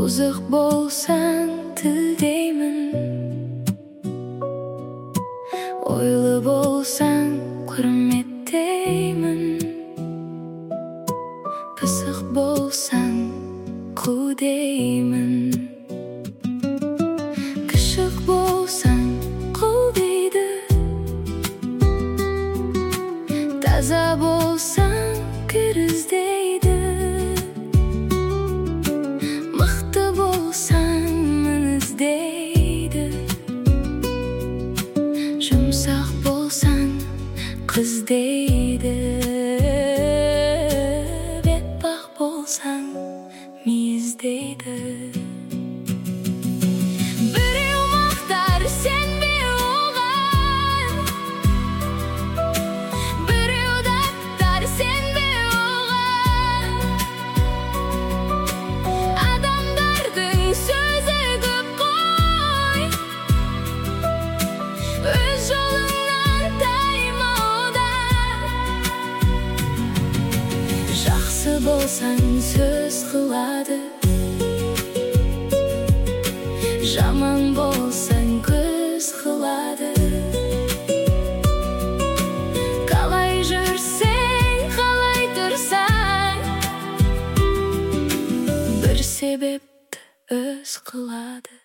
Бұзық болсаң тілдеймін, ойлы болсаң құрметтеймін. Пысық болсаң қу деймін. Кішік болсаң құл дейді. Таза болсаң кіріз дейді. Мықты болсаң мініз дейді. Жұмсақ болсаң қыз дейді. Бетбақ болсаң мейіз дейді. Біреу мақтар, сенбе оған. Біреу даттар, сенбе оған. Адамдардың сөзі көп қой. Өз жолыңнан тайма одан. Жақсы болсаң сөз қылады, жаман болсаң көз қылады. Қалай жүрсең, қалай тұрсаң, бір себепті өз қылады.